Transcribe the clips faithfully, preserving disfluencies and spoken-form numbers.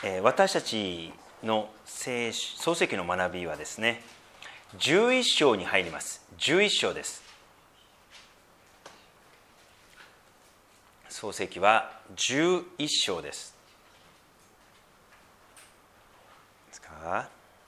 私たちの聖書創世記の学びはですね、じゅういっ章に入ります。じゅういっ章です。創世記はじゅういっ章です。ですか？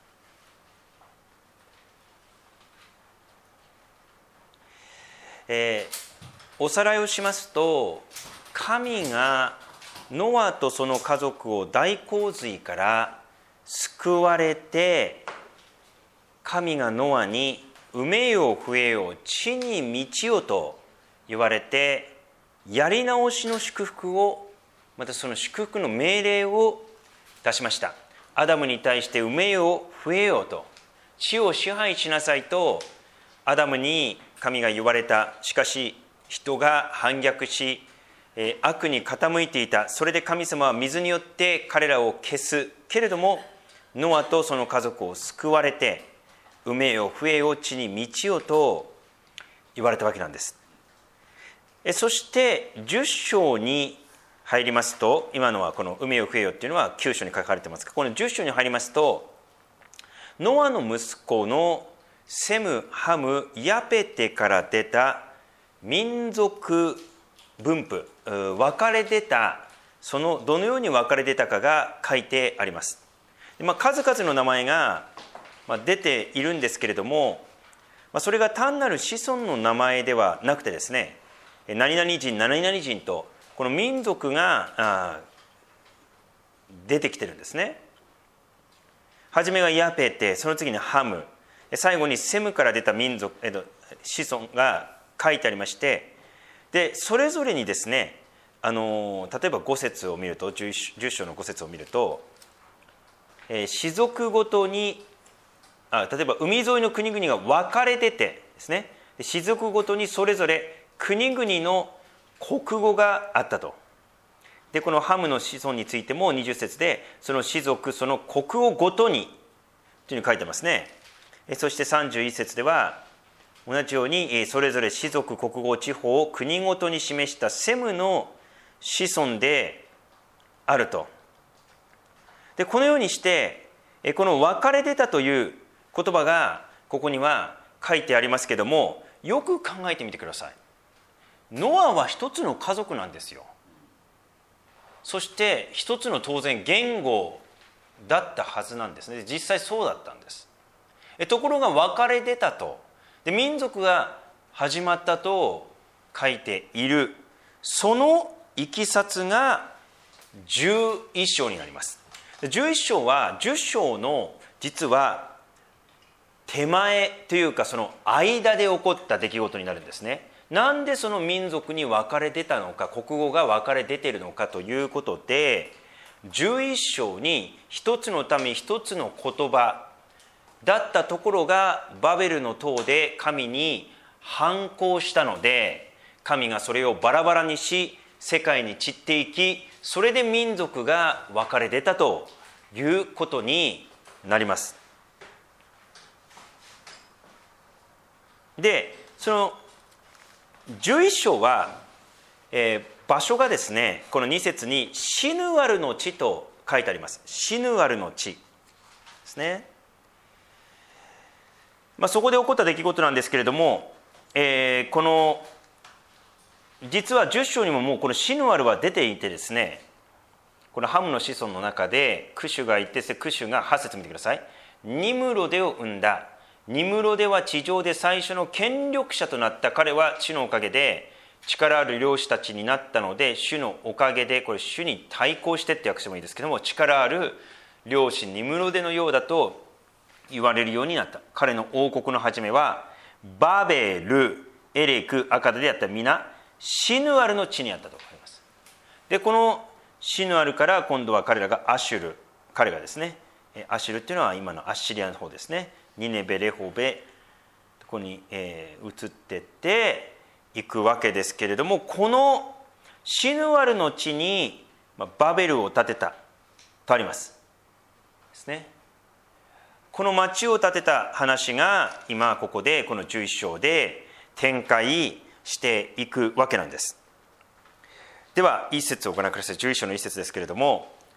えー、おさらいをしますと、神がノアとその家族を大洪水から救われて、神がノアに埋めよ増えよ地に満ちよと言われて、やり直しの祝福を、またその祝福の命令を出しました。アダムに対して埋めよ増えよと、地を支配しなさいとアダムに神が言われた。しかし人が反逆し悪に傾いていた。それで神様は水によって彼らを消す。けれどもノアとその家族を救われて、埋めよ増えよ地に満ちよと言われたわけなんです。そしてじゅっ章に入りますと、今のはこの埋めよ増えよっていうのはきゅう章に書かれてますが、このじゅっ章に入りますと、ノアの息子のセム、ハム、ヤペテから出た民族分布、分かれ出た、そのどのように分かれ出たかが書いてあります。まあ、数々の名前が出ているんですけれども、それが単なる子孫の名前ではなくてですね、何々人何々人とこの民族が出てきてるんですね。初めがヤペテ、その次にハム、最後にセムから出た民族、えっと、子孫が書いてありまして、でそれぞれにですね、あの例えばご節を見ると、じゅっ章のご節を見ると、えー、氏族ごとにあ例えば海沿いの国々が分かれててですね、氏族ごとにそれぞれ国々の国語があったと。でこのハムの子孫についてもにじゅっ節で、その氏族その国語ごとにというふうに書いてますね。そしてさんじゅういち節では同じようにそれぞれ氏族国語地方を国ごとに示したセムの子孫であると。でこのようにしてこの分かれ出たという言葉がここには書いてありますけども、よく考えてみてください。ノアは一つの家族なんですよ。そして一つの当然言語だったはずなんですね。実際そうだったんです。ところが分かれ出たと、で民族が始まったと書いている。そのいきさつがじゅういっ章になります。じゅういっ章はじゅっ章の実は手前というか、その間で起こった出来事になるんですね。なんでその民族に分かれ出たのか、国語が分かれ出ているのかということで、じゅういっ章に一つの民一つの言葉だったところがバベルの塔で神に反抗したので、神がそれをバラバラにし世界に散っていき、それで民族が分かれ出たということになります。でそのじゅういっ章は、えー、場所がですね、このに節にシヌアルの地と書いてあります。シヌアルの地ですね。まあ、そこで起こった出来事なんですけれども、えー、この実はじゅっ章にももうこのシヌアルは出ていてですね、このハムの子孫の中でクシュがいて、クシュがはち節見てください。ニムロデを生んだ。ニムロデは地上で最初の権力者となった。彼は主のおかげで力ある領主たちになったので、主のおかげで、これ主に対抗してって訳してもいいですけども、力ある領主ニムロデのようだと言われるようになった。彼の王国の始めはバベル、エレク、アカダであった皆シヌアルの地にあったと書かれます。でこのシヌアルから今度は彼らがアシュル、彼がですね、アシュルっていうのは今のアッシリアの方ですね。ニネベ、レホベ、ここに、えー、移ってっていくわけですけれども、このシヌアルの地にバベルを建てたとありますですね。この町を建てた話が今ここでこのじゅういっ章で展開していくわけなんです。では一節をご覧ください。じゅういっ章の一節ですけれども、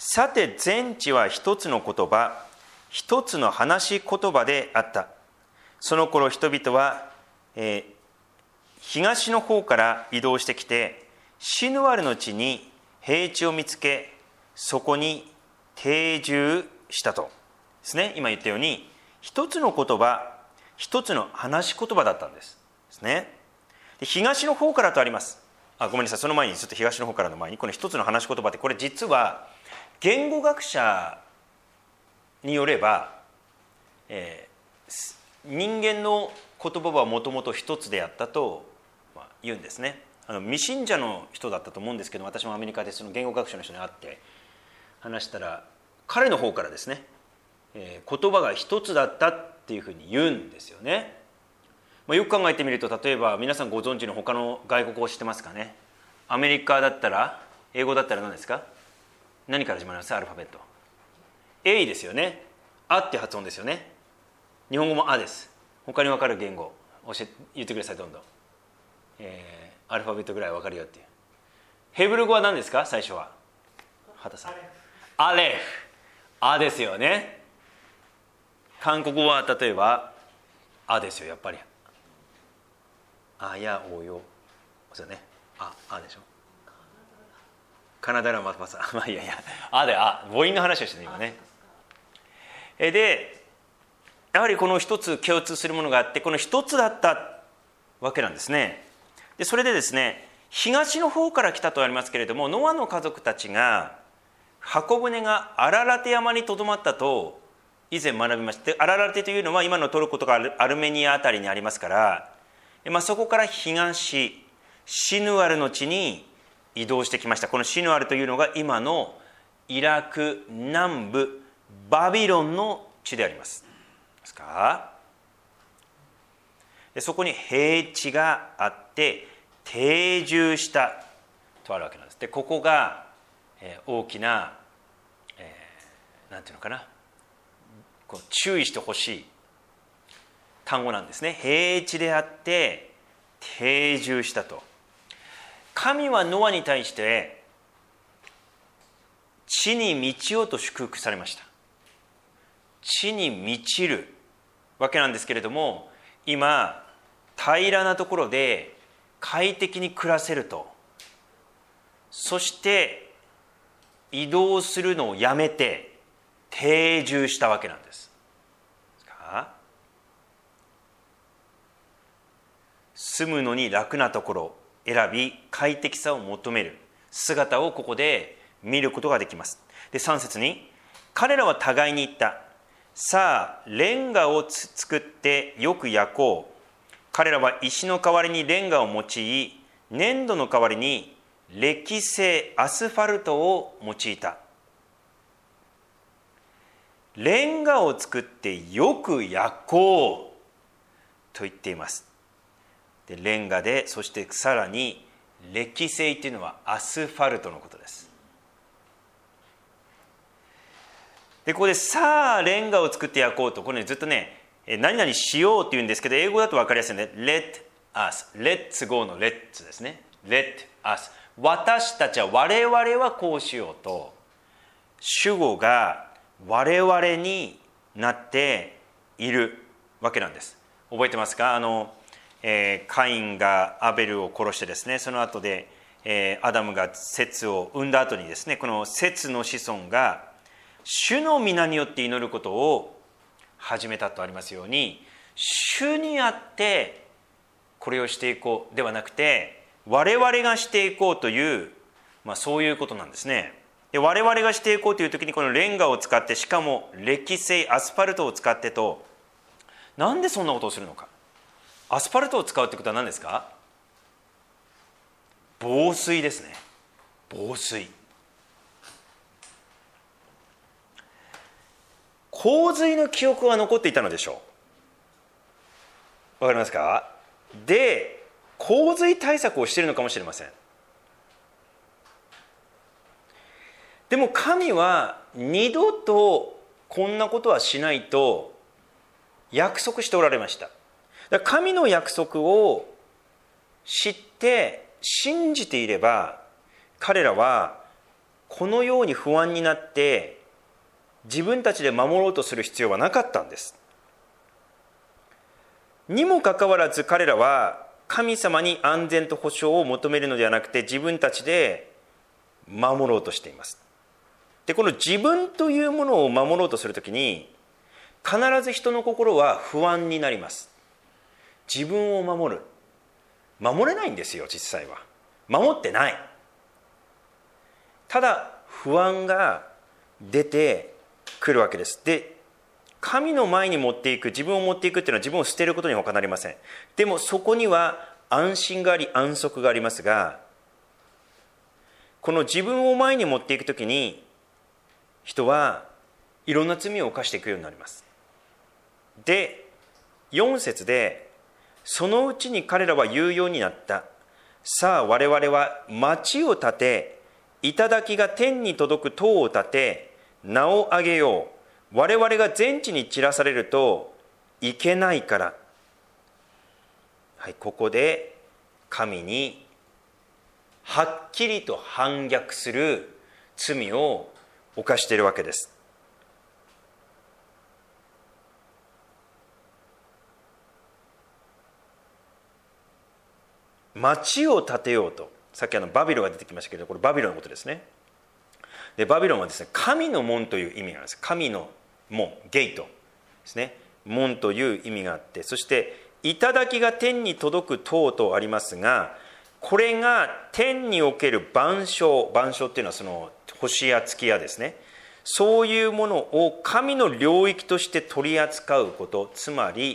さて全地は一つの言葉、一つの話し言葉であった。その頃人々は、えー、東の方から移動してきて、シヌアルの地に平地を見つけ、そこに定住したとですね。今言ったように一つの言葉、一つの話し言葉だったんですですね。で東の方からとあります。あ、ごめんなさい、その前にちょっと東の方からの前にこの一つの話し言葉って、これ実は言語学者によれば、えー、人間の言葉はもともと一つであったと、まあ、言うんですね。あの未信者の人だったと思うんですけど、私もアメリカでその言語学者の人に会って話したら、彼の方からですね、えー、言葉が一つだったっていうふうに言うんですよね。まあ、よく考えてみると、例えば皆さんご存知の他の外国語を知ってますかね。アメリカだったら、英語だったら何ですか？何から始まります？アルファベット A ですよね。あって発音ですよね。日本語もあです。他に分かる言語教え言ってください。どんどん、えー、アルファベットぐらい分かるよっていう。ヘブル語は何ですか？最初は畑さん、アレフ、あですよね。韓国語は例えばあですよ、やっぱり。あやおよそうね。あ、あでしょ。カナダラマパサまあいやいや、あで、あ、母音の話をしてね今ね。でやはりこの一つ共通するものがあって、この一つだったわけなんですね。でそれでですね、東の方から来たとありますけれども、ノアの家族たちが箱舟がアララテ山にとどまったと以前学びました。アララテというのは今のトルコとかアルメニアあたりにありますから、まあ、そこから東シヌアルの地に移動してきました。このシヌアルというのが今のイラク南部バビロンの地でありますですか。でそこに平地があって定住したとあるわけなんです。でここが、えー、大きな、えー、なんていうのかな、こう注意してほしい単語なんですね。平地であって定住したと。神はノアに対して地に満ちようと祝福されました。地に満ちるわけなんですけれども、今平らなところで快適に暮らせると、そして移動するのをやめて定住したわけなんです。住むのに楽なところを選び、快適さを求める姿をここで見ることができます。でさん節に、彼らは互いに言った。さあレンガを作ってよく焼こう。彼らは石の代わりにレンガを用い、粘土の代わりに歴製アスファルトを用いた。レンガを作ってよく焼こうと言っています。でレンガで、そしてさらに歴製というのはアスファルトのことです。でここでさあレンガを作って焼こうと、これ、ね、ずっとね何々しようっていうんですけど、英語だと分かりやすいね。 Let us、 Let's go の Let's ですね。 Let us、 私たちは、我々はこうしようと、主語が我々になっているわけなんです。覚えてますか？あの、えー、カインがアベルを殺してですね、その後で、えー、アダムがセツを生んだ後にですね、このセツの子孫が主の皆によって祈ることを始めたとありますように、主にあってこれをしていこうではなくて、我々がしていこうという、まあ、そういうことなんですね。で我々がしていこうという時に、このレンガを使って、しかも歴製アスファルトを使ってと、なんでそんなことをするのか。アスファルトを使うってことは何ですか？防水ですね。防水。洪水の記憶は残っていたのでしょう。わかりますか？で洪水対策をしているのかもしれません。でも神は二度とこんなことはしないと約束しておられました。だから神の約束を知って信じていれば、彼らはこのように不安になって自分たちで守ろうとする必要はなかったんです。にもかかわらず彼らは神様に安全と保障を求めるのではなくて自分たちで守ろうとしています。でこの自分というものを守ろうとするときに必ず人の心は不安になります。自分を守る。守れないんですよ、実際は。守ってない。ただ不安が出てくるわけです。で神の前に持っていく、自分を持っていくっていうのは自分を捨てることに他なりません。でもそこには安心があり安息がありますが、この自分を前に持っていくときに人はいろんな罪を犯していくようになります。でよん節でそのうちに彼らは言うようになった。さあ我々は町を建て、頂が天に届く塔を建て、名を上げよう。我々が全地に散らされるといけないから。はい、ここで神にはっきりと反逆する罪を犯しているわけです。町を建てようと、さっきあのバビロンが出てきましたけど、これバビロンのことですね。でバビロンはですね、神の門という意味があるんです。神の門、ゲートですね。門という意味があって、そして頂が天に届く塔とありますが、これが天における万象、万象っていうのはその星や月やですね、そういうものを神の領域として取り扱うこと、つまり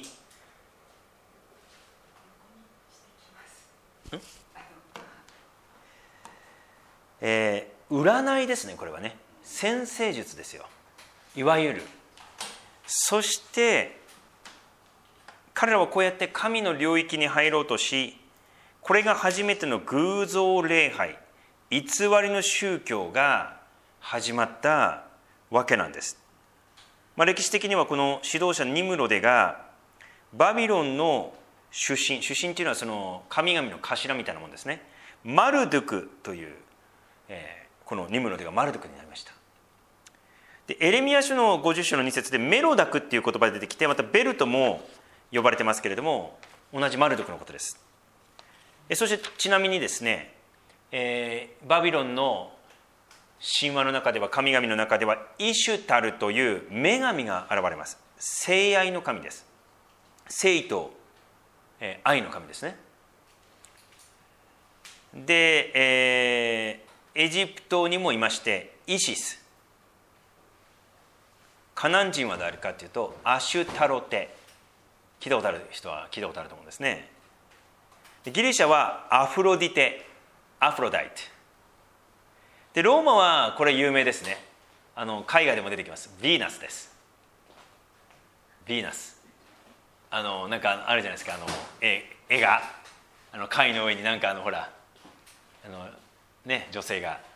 えー、占いですね。これはね、占星術ですよ、いわゆる。そして彼らはこうやって神の領域に入ろうとし、これが初めての偶像礼拝、偽りの宗教が始まったわけなんです。まあ、歴史的にはこの指導者ニムロデがバビロンの主神、主神というのはその神々の頭みたいなものですね。マルドゥクという、えー、このニムロデがマルドゥクになりました。でエレミヤ書のごじゅっ章のに節でメロダクっていう言葉が出てきて、またベルトも呼ばれてますけれども、同じマルドゥクのことです。そしてちなみにですね、えー、バビロンの神話の中では、神々の中ではイシュタルという女神が現れます。性愛の神です。性と、えー、愛の神ですね。で、えー、エジプトにもいましてイシス、カナン人は誰かというとアシュタロテ、聞いたことある人は聞いたことあると思うんですね。ギリシャはアフロディテ、アフロダイトで、ローマはこれ有名ですね。あの海外でも出てきます。ヴィーナスです。ヴィーナス、あのなんかあるじゃないですか、あの 絵, 絵があの貝の上になんかあのほらあのね、女性が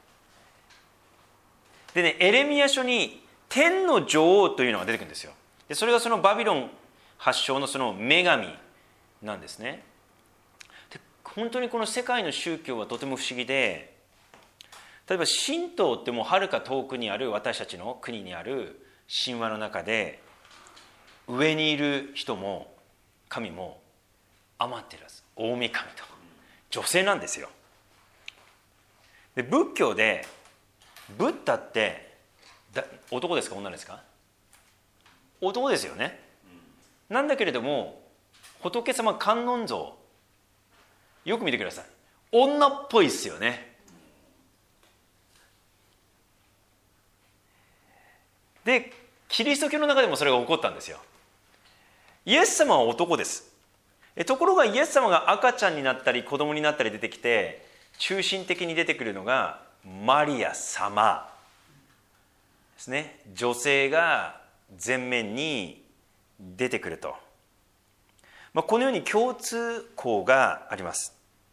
でね、エレミヤ書に天の女王というのが出てくるんですよ。でそれがそのバビロン発祥のその女神なんですね。で本当にこの世界の宗教はとても不思議で、例えば神道ってもうはるか遠くにある私たちの国にある神話の中で、上にいる人も神もアマテラス、大神と女性なんですよ。で仏教でブッダってだ男ですか女ですか？男ですよね。なんだけれども仏様観音像よく見てください、女っぽいですよね。でキリスト教の中でもそれが起こったんですよ。イエス様は男です。ところがイエス様が赤ちゃんになったり子供になったり出てきて、中心的に出てくるのがマリア様ですね。女性が前面に出てくると、まあ、このように共通項があります。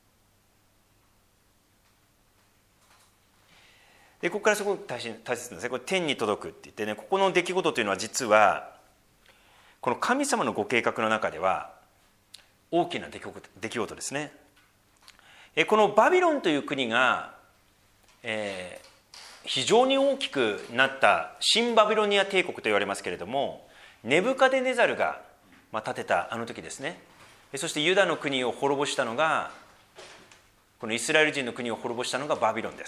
でここからそこ大切なんですね。これ天に届くって言ってね、ここの出来事というのは実はこの神様のご計画の中では大きな出来事、出来事ですね。このバビロンという国が、えー、 非常に大きくなった新バビロニア帝国と言われますけれども、ネブカデネザルが建てたあの時ですね。そしてユダの国を滅ぼしたのが、このイスラエル人の国を滅ぼしたのがバビロンです。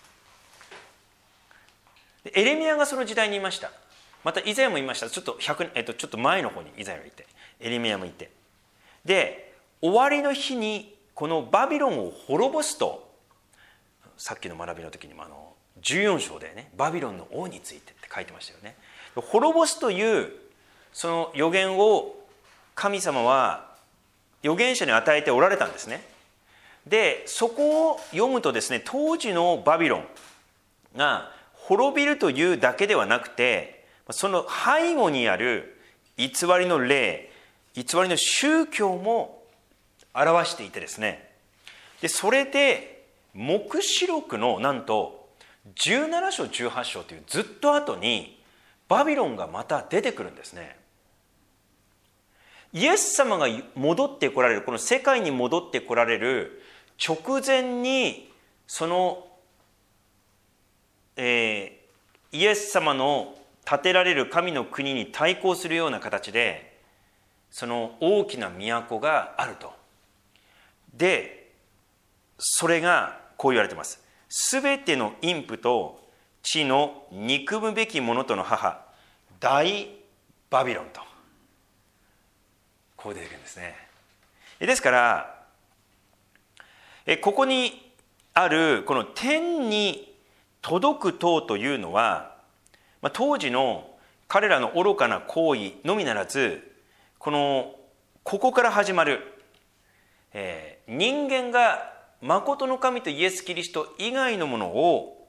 エレミヤがその時代にいました。またイザヤもいました。ちょっとひゃく、えっと、ちょっと前の方にイザヤがいて、エレミヤもいて、で終わりの日にこのバビロンを滅ぼすと、さっきの学びの時にもあのじゅうよん章でね、バビロンの王についてって書いてましたよね。滅ぼすというその予言を神様は預言者に与えておられたんですね。でそこを読むとですね、当時のバビロンが滅びるというだけではなくて、その背後にある偽りの霊、偽りの宗教も表していてですね、でそれで黙示録のなんとじゅうなな章じゅうはち章というずっと後にバビロンがまた出てくるんですね。イエス様が戻ってこられる、この世界に戻ってこられる直前に、その、えー、イエス様の建てられる神の国に対抗するような形で、その大きな都があると。でそれがこう言われています。すべての陰婦と地の憎むべきものとの母、大バビロンと、こう出てくるんですね。ですからここにあるこの天に届く塔というのは、当時の彼らの愚かな行為のみならず、このここから始まる、えー、人間が真の神とイエス・キリスト以外のものを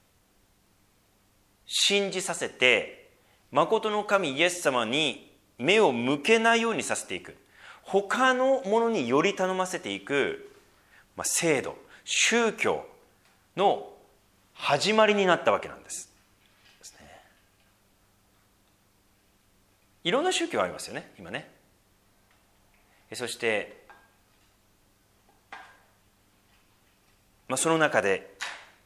信じさせて、真の神イエス様に目を向けないようにさせていく、他のものにより頼ませていく、まあ、制度、宗教の始まりになったわけなんです。ですね。いろんな宗教ありますよね、今ね。そして、まあ、その中で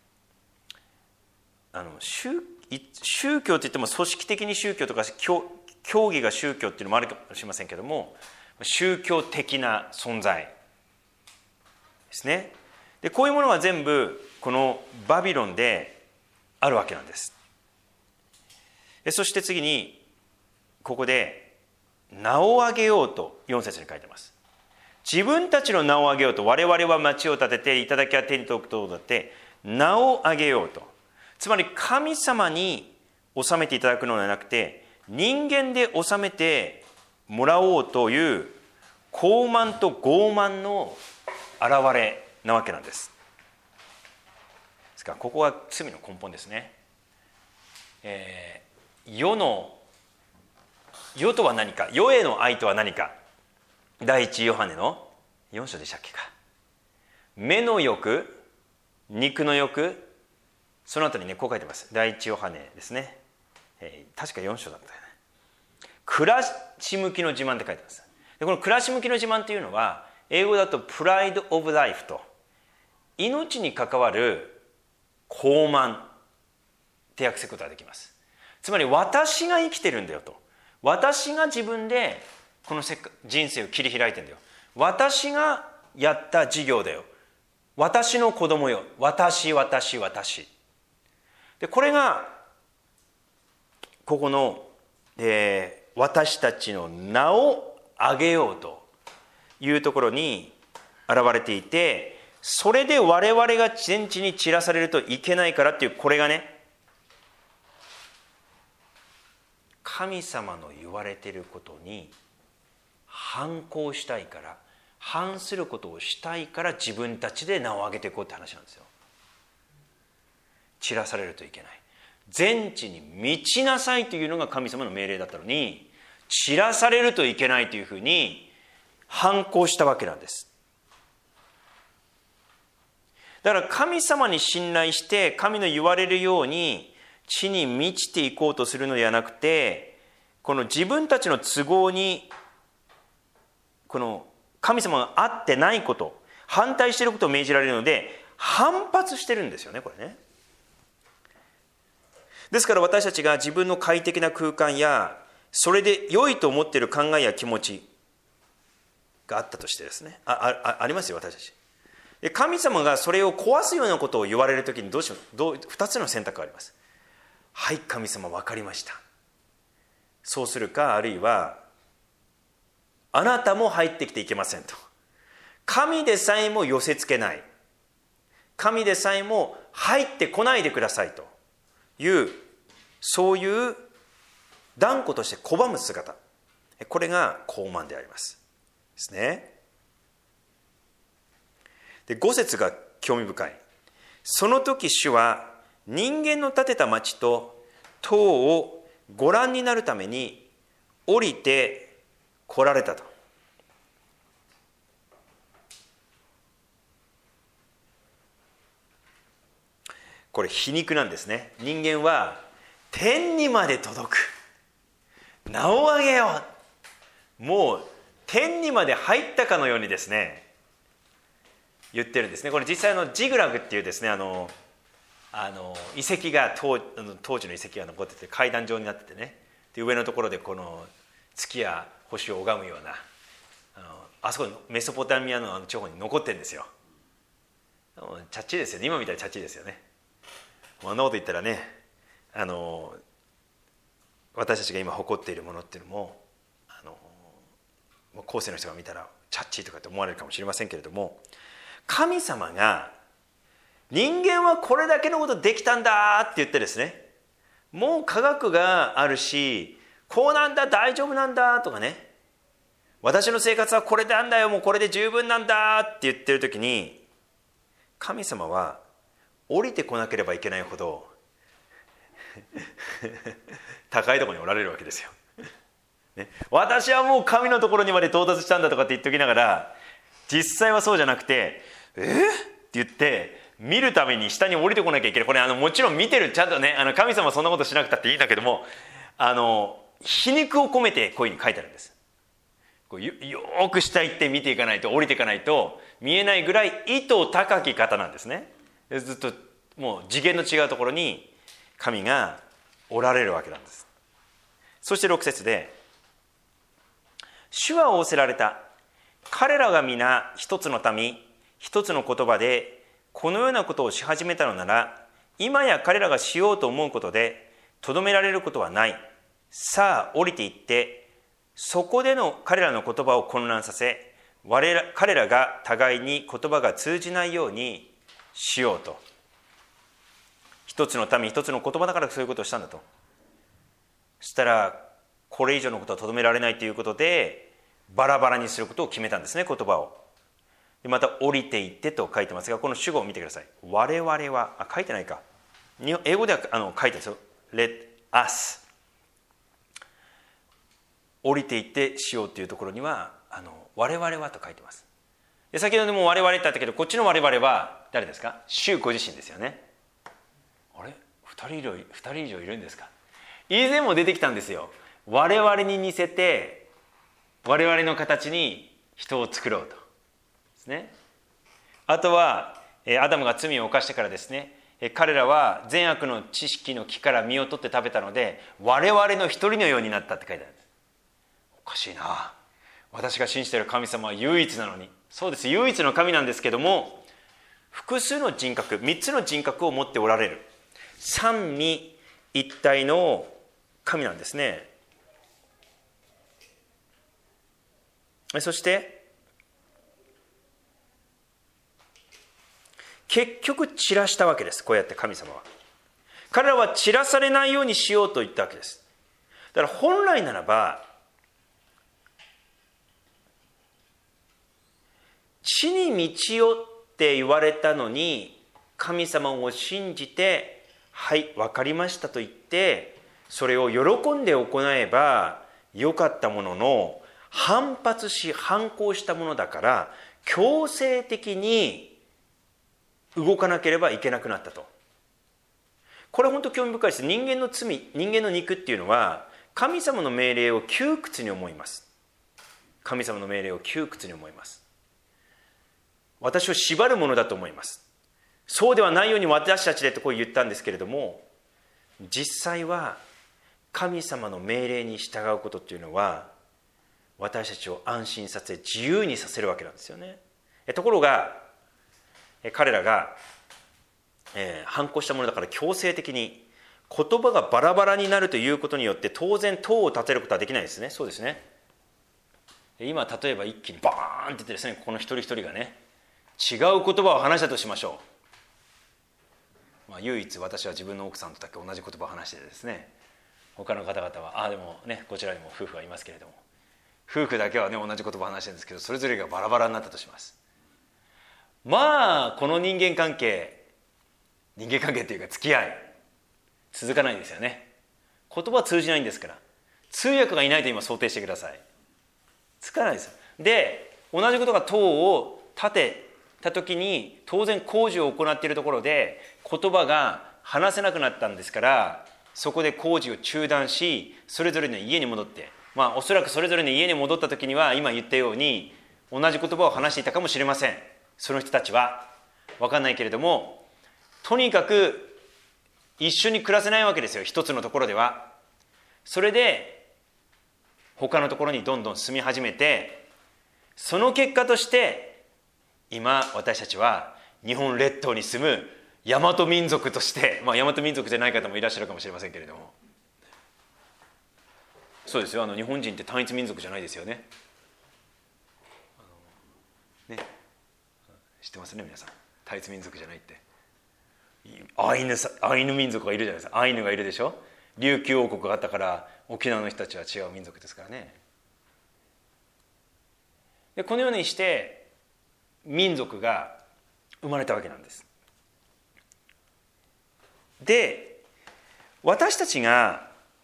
あの 宗, 宗教といっても組織的に宗教とか教義が宗教っていうのもあるかもしれませんけども、宗教的な存在ですね。でこういうものは全部このバビロンであるわけなんです。そして次にここで名を上げようとよん節に書いてます。自分たちの名を上げようと、我々は町を建てて頂は手に届くとだって名を上げようと、つまり神様に治めていただくのではなくて、人間で治めてもらおうという高慢と傲慢の現れなわけなんです。ですからここが罪の根本ですね。えー、世の世とは何か、世への愛とは何か。第一ヨハネのよん章でしたっけか。目の欲、肉の欲、その後にねこう書いてます。第一ヨハネですね、えー、確かよん章だったよね。暮らし向きの自慢って書いてます。でこの暮らし向きの自慢というのは英語だとプライドオブライフと、命に関わる高慢って訳することができます。つまり私が生きてるんだよと、私が自分でこの人生を切り開いてるんだよ、私がやった事業だよ、私の子供よ、私私私で、これがここの、えー、私たちの名を上げようというところに現れていて、それで我々が全地に散らされるといけないからっていう、これがね神様の言われていることに反抗したいから、反することをしたいから自分たちで名を上げていこうって話なんですよ。散らされるといけない、全地に満ちなさいというのが神様の命令だったのに、散らされるといけないというふうに反抗したわけなんです。だから神様に信頼して神の言われるように地に満ちていこうとするのではなくて、この自分たちの都合にこの神様が合ってないこと、反対していることを命じられるので反発してるんですよね、これね。 ですから私たちが自分の快適な空間やそれで良いと思っている考えや気持ちがあったとしてですね、あ, あ, ありますよ私たち。で神様がそれを壊すようなことを言われるときにどうしようどうふたつの選択があります。はい、神様分かりました。そうするか、あるいはあなたも入ってきていけませんと。神でさえも寄せつけない、神でさえも入ってこないでくださいという、そういう断固として拒む姿、これが傲慢でありますですね。でご節が興味深い。その時主は人間の建てた町と塔をご覧になるために降りて来られたと。これ皮肉なんですね。人間は天にまで届く、名を上げよう、もう天にまで入ったかのようにですね言ってるんですね。これ実際のジグラグっていうですね、あのあの遺跡が 当, 当時の遺跡が残ってて階段状になっててね、で上のところでこの月や星を拝むような、あのあそこメソポタミアのあの地方に残ってるんですよ。チャッチーですよね、今みたいにチャッチーですよね。あんなこと言ったらね、あの私たちが今誇っているものっていうのも、あの後世の人が見たらチャッチーとかって思われるかもしれませんけれども、神様が人間はこれだけのことできたんだって言ってですね、もう科学があるしこうなんだ大丈夫なんだとかね、私の生活はこれなんだよ、もうこれで十分なんだって言ってる時に、神様は降りてこなければいけないほど高いところにおられるわけですよ、ね、私はもう神のところにまで到達したんだとかって言っておきながら、実際はそうじゃなくて、えー、って言って見るために下に降りてこなきゃいけない。これあのもちろん見てる、ちゃんとね、あの神様はそんなことしなくたっていいんだけども、あの皮肉を込めてこういうふうに書いてあるんです。こう よ, よく下行って見ていかないと、降りていかないと見えないぐらい意図高き方なんですね。ずっともう次元の違うところに神がおられるわけなんです。そしてろく節で、主は仰せられた。彼らが皆一つの民、一つの言葉でこのようなことをし始めたのなら、今や彼らがしようと思うことでとどめられることはない。さあ降りていってそこでの彼らの言葉を混乱させ、我ら彼らが互いに言葉が通じないようにしようと。一つの民一つの言葉だからそういうことをしたんだと。そしたらこれ以上のことはとどめられないということでバラバラにすることを決めたんですね、言葉を。でまた降りていってと書いてますが、この主語を見てください。我々は、あ、書いてないか、英語ではあの書いてるんですよ。 Let us、 降りていってしようというところにはあの我々はと書いてます。で先ほども我々ってあったけど、こっちの我々は誰ですか？主ご自身ですよね。あれふたり以上、ふたり以上いるんですか？以前も出てきたんですよ。我々に似せて我々の形に人を作ろうとですね。あとはアダムが罪を犯してからですね、彼らは善悪の知識の木から実を取って食べたので我々の一人のようになったって書いてあるんです。おかしいな、私が信じている神様は唯一なのに。そうです、唯一の神なんですけども、複数の人格、三つの人格を持っておられる三位一体の神なんですね。そして結局散らしたわけです。こうやって神様は彼らは散らされないようにしようと言ったわけです。だから本来ならば地に満ちよって言われたのに、神様を信じてはい分かりましたと言ってそれを喜んで行えばよかったものの、反発し反抗したものだから強制的に動かなければいけなくなったと。これは本当興味深いです。人間の罪、人間の肉っていうのは神様の命令を窮屈に思います。神様の命令を窮屈に思います。私を縛るものだと思います。そうではないように私たちでとこう言ったんですけれども、 実際は神様の命令に従うことっていうのは私たちを安心させ自由にさせるわけなんですよね。ところが彼らが、えー、反抗したものだから強制的に言葉がバラバラになるということによって当然党を立てることはできないですね。そうですね。今例えば一気にバーンってですね、この一人一人がね違う言葉を話したとしましょう。まあ、唯一私は自分の奥さんとだけ同じ言葉を話してですね、他の方々はああでもねこちらにも夫婦がいますけれども、夫婦だけはね同じ言葉を話してるんですけど、それぞれがバラバラになったとします。まあこの人間関係人間関係っていうか付き合い続かないんですよね。言葉通じないんですから、通訳がいないと今想定してください。つかないですよ。で同じことが党を立てた時に当然工事を行っているところで言葉が話せなくなったんですから、そこで工事を中断しそれぞれの家に戻って、まあおそらくそれぞれの家に戻った時には今言ったように同じ言葉を話していたかもしれません。その人たちは分かんないけれども、とにかく一緒に暮らせないわけですよ、一つのところでは。それで他のところにどんどん住み始めて、その結果として今私たちは日本列島に住む大和民族として、まあ、大和民族じゃない方もいらっしゃるかもしれませんけれども、そうですよ、あの日本人って単一民族じゃないですよね。あのね、知ってますね皆さん、単一民族じゃないって。アイヌさ、アイヌ民族がいるじゃないですか。アイヌがいるでしょ。琉球王国があったから沖縄の人たちは違う民族ですからね。でこのようにして民族が生まれたわけなんです。で私たちが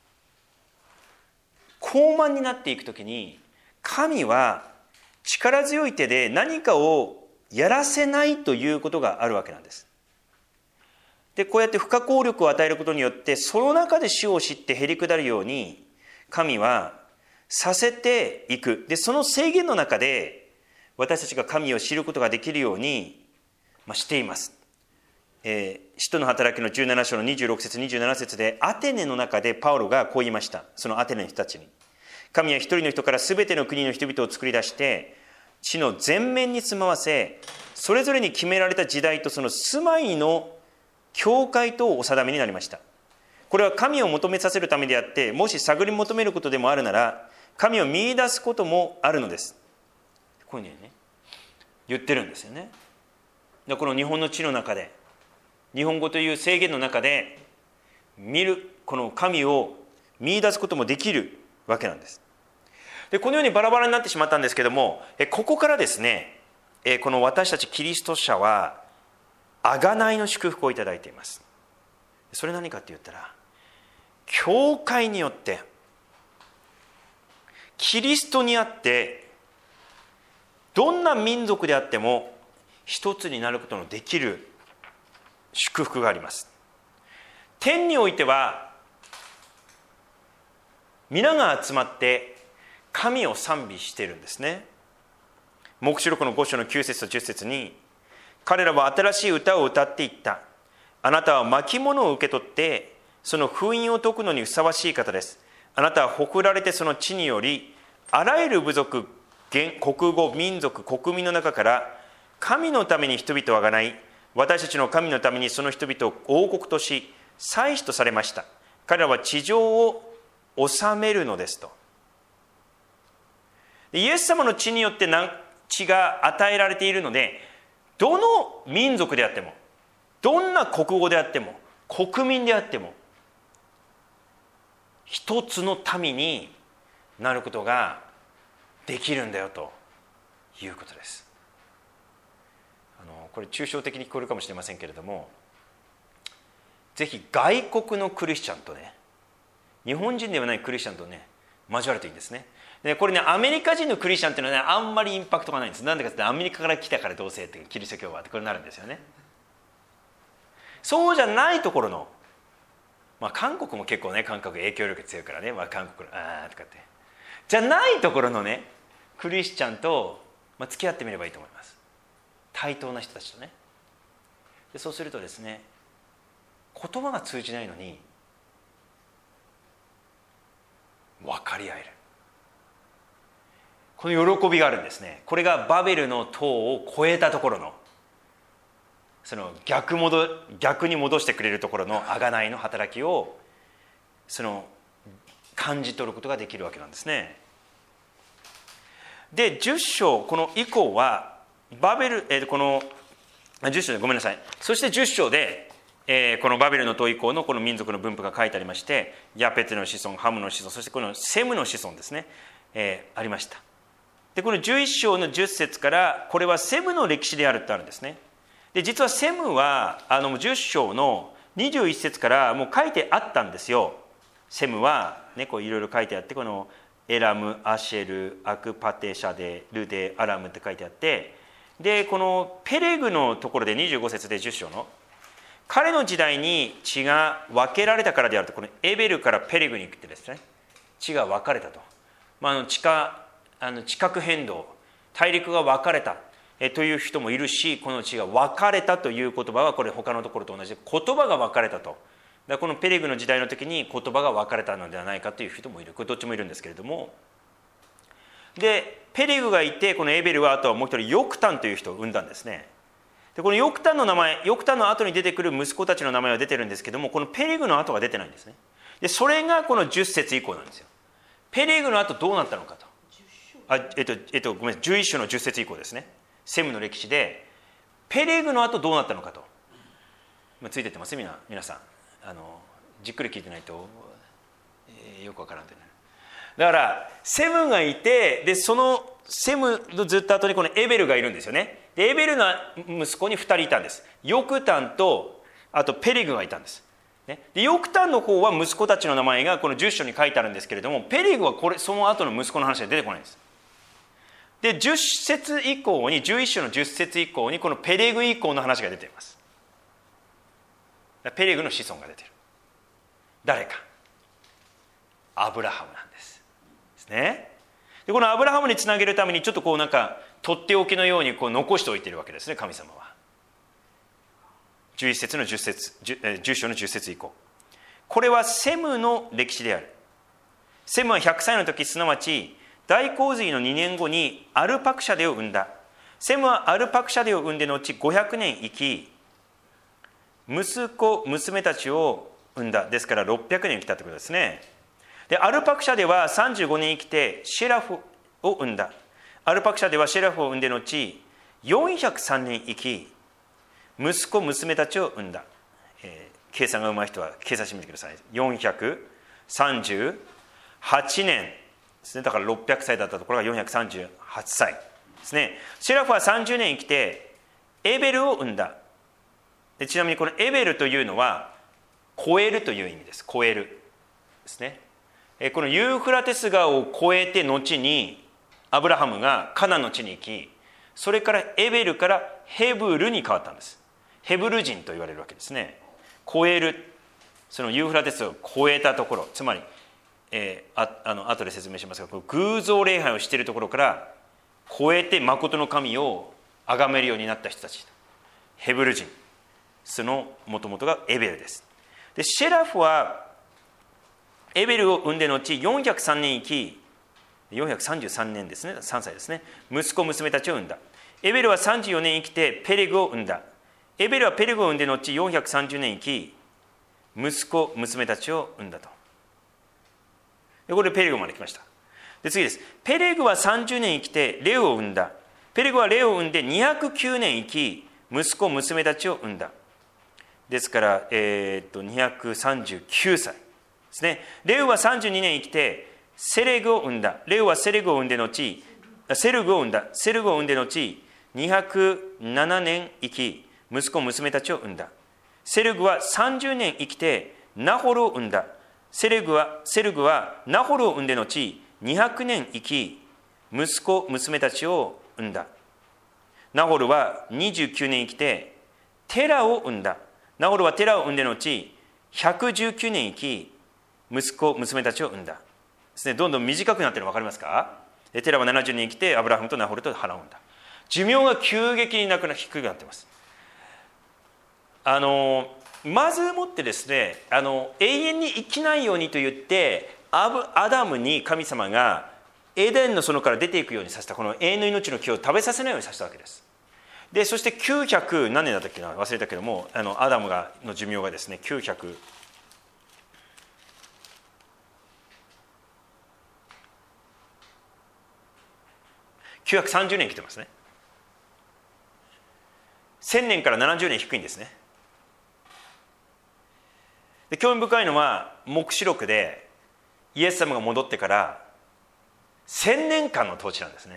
高慢になっていくときに、神は力強い手で何かをやらせないということがあるわけなんです。でこうやって不可抗力を与えることによってその中で主を知ってへりくだるように神はさせていく。でその制限の中で私たちが神を知ることができるように、まあ、しています。えー、使徒の働きのじゅうなな章のにじゅうろく節にじゅうなな節でアテネの中でパウロがこう言いました。そのアテネの人たちに、神は一人の人から全ての国の人々を作り出して地の全面に住まわせ、それぞれに決められた時代とその住まいの教会とお定めになりました。これは神を求めさせるためであって、もし探り求めることでもあるなら神を見出すこともあるのです。こういうふうにね言ってるんですよね。でこの日本の地の中で、日本語という制限の中で見るこの神を見出すこともできるわけなんです。でこのようにバラバラになってしまったんですけども、ここからですね、この私たちキリスト者は贖いの祝福をいただいています。それ何かって言ったら、教会によってキリストにあってどんな民族であっても一つになることのできる祝福があります。天においては皆が集まって神を賛美しているんですね。黙示録のご章のきゅう節とじゅっ節に、彼らは新しい歌を歌っていった。あなたは巻物を受け取ってその封印を解くのにふさわしい方です。あなたは誇られてその地によりあらゆる部族、国語、民族、国民の中から神のために人々をあがない、私たちの神のためにその人々を王国とし祭司とされました。彼らは地上を治めるのですと。イエス様の血によって血が与えられているので、どの民族であっても、どんな国語であっても、国民であっても、一つの民になることができるんだよということです。あのこれ抽象的に聞こえるかもしれませんけれども、ぜひ外国のクリスチャンとね、日本人ではないクリスチャンとね交わるといいんですね。でこれね、アメリカ人のクリスチャンっていうのはね、あんまりインパクトがないんです。なんでかってアメリカから来たからどうせってキリスト教はってこれになるんですよね。そうじゃないところの、まあ韓国も結構ね、韓国影響力強いからね、まあ、韓国あーとかってじゃないところのねクリスチャンと、まあ、付き合ってみればいいと思います。対等な人たちとね。でそうするとですね、言葉が通じないのに分かり合える。この喜びがあるんですね。これがバベルの塔を越えたところのその 逆, 戻逆に戻してくれるところの贖いの働きをその感じ取ることができるわけなんですね。でじゅっ章この以降はバベル、えー、このじゅっ章でごめんなさいそしてじゅっ章で、えー、このバベルの塔以降のこの民族の分布が書いてありまして、ヤペテの子孫、ハムの子孫、そしてこのセムの子孫ですね、えー、ありました。でこのじゅういっ章のじゅっ節からこれはセムの歴史であるってあるんですね。で実はセムはあのじゅっ章のにじゅういっ節からもう書いてあったんですよ。セムはねこういろいろ書いてあって、このエラム、アシェル、アクパテシャデ、ルデ、アラムって書いてあって、でこのペレグのところでにじゅうご節でじゅっ章の彼の時代に地が分けられたからであると、このエベルからペレグに行ってですね、地が分かれたと、まあ、あの地下あの地殻変動、大陸が分かれたえという人もいるし、この地が分かれたという言葉はこれ他のところと同じで言葉が分かれたと。だからこのペレグの時代の時に言葉が分かれたのではないかという人もいる。これどっちもいるんですけれども、でペレグがいて、このエベルはあとはもう一人ヨクタンという人を生んだんですね。でこのヨクタンの名前、ヨクタンの後に出てくる息子たちの名前は出てるんですけども、このペレグの後が出てないんですね。でそれがこのじゅっ節以降なんですよ。ペレグの後どうなったのかと、あえっとえっとごめんなさいじゅういっ章のじゅっ節以降ですね。セムの歴史でペレグの後どうなったのかと、ついてってますみな皆さん、あのじっくり聞いてないと、えー、よくわからんでね。だからセムがいて、でそのセムのずっと後にこのエベルがいるんですよね。でエベルの息子にふたりいたんです。ヨクタンとあとペレグがいたんです。ね、でヨクタンの方は息子たちの名前がこのじゅっ章に書いてあるんですけれども、ペレグはこれその後の息子の話が出てこないんです。でじゅっ節以降に、じゅういっ章のじゅっ節以降にこのペレグ以降の話が出ています。ペレグの子孫が出ている。誰か、アブラハムなんですですね。でこのアブラハムにつなげるためにちょっとこうなんかとっておきのようにこう残しておいているわけですね、神様は。じゅういっ節のじゅっ節、じゅう章のじゅっ節以降、これはセムの歴史である。セムはひゃくさいの時、すなわち大洪水のにねんごにアルパクシャデを生んだ。セムはアルパクシャデを生んで後ごひゃくねん生き、息子娘たちを生んだ。ですからろっぴゃくねん生きたということですね。でアルパクシャデはさんじゅうごねん生きてシェラフを生んだ。アルパクシャデはシェラフを生んで後よんひゃくさんねん生き、息子娘たちを生んだ。えー、計算がうまい人は計算してみてください。よんひゃくさんじゅうはちねんですね。だからろっぴゃくさいだったところがよんひゃくさんじゅうはちさいですね。シェラフはさんじゅうねん生きてエベルを生んだ。でちなみにこのエベルというのは越えるという意味です。越えるですね。このユーフラテス川を越えて後にアブラハムがカナンの地に行き、それからエベルからヘブルに変わったんです。ヘブル人と言われるわけですね。越える、そのユーフラテスを越えたところ、つまり、えー、ああの後で説明しますが、この偶像礼拝をしているところから越えて真の神を崇めるようになった人たち、ヘブル人、そのもともとがエベルです。でシェラフはエベルを生んで後よんひゃくさんねん生き、よんひゃくさんじゅうさんねんですね、さんさいですね、息子娘たちを生んだ。エベルはさんじゅうよねん生きてペレグを生んだ。エベルはペレグを生んで後よんひゃくさんじゅうねん生き、息子娘たちを生んだと。でこれでペレグまで来ました。で次です。ペレグはさんじゅうねん生きてレウを生んだ。ペレグはレウを生んでにひゃくきゅうねん生き、息子娘たちを生んだ。ですから、えー、っとにひゃくさんじゅうきゅうさいですね。レウはさんじゅうにねん生きてセレグを生んだ。レウはセレグを生んで後、セルグを生んだ。セルグを生んで後にひゃくななねん生き、息子娘たちを生んだ。セルグはさんじゅうねん生きてナホルを生んだ。セルグはセルグはナホルを生んで後にひゃくねん生き、息子娘たちを生んだ。ナホルはにじゅうきゅうねん生きてテラを生んだ。ナホルはテラを生んで後ひゃくじゅうきゅうねん生き、息子娘たちを生んだですね。どんどん短くなっているの分かりますか。テラはななじゅうねん生きてアブラハムとナホルとハラを生んだ。寿命が急激になくな低くなっています。あのまずもってですね、あの永遠に生きないようにと言ってアダムに神様がエデンの園から出ていくようにさせたこの永遠の命の木を食べさせないようにさせたわけです。でそしてきゅうひゃく何年だったっけな忘れたけども、あのアダムがの寿命がですねきゅうひゃくきゅうひゃくさんじゅうねん生きてますね。せんねんからななじゅうねん低いんですね。で興味深いのは黙示録でイエス様が戻ってからせんねんかんの統治なんですね。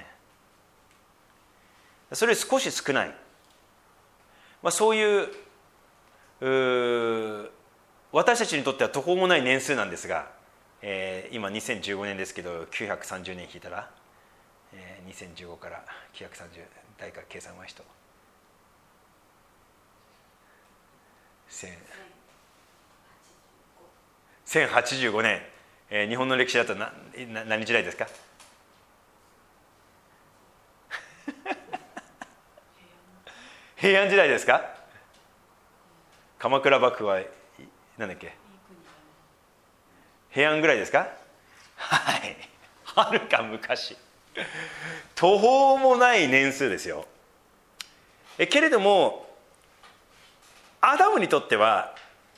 それより少し少ない、まあ、そういう、う私たちにとっては途方もない年数なんですが、えー、今にせんじゅうごねんですけどきゅうひゃくさんじゅうねん引いたら、えー、にせんじゅうごからきゅうひゃくさんじゅう誰か計算は人せんはちじゅうごねん、えー、日本の歴史だと 何, 何時代ですか？平安時代ですか？鎌倉幕府は何だっけ？平安ぐらいですか？はい、はるか昔。途方もない年数ですよ。えけれどもアダムにとっては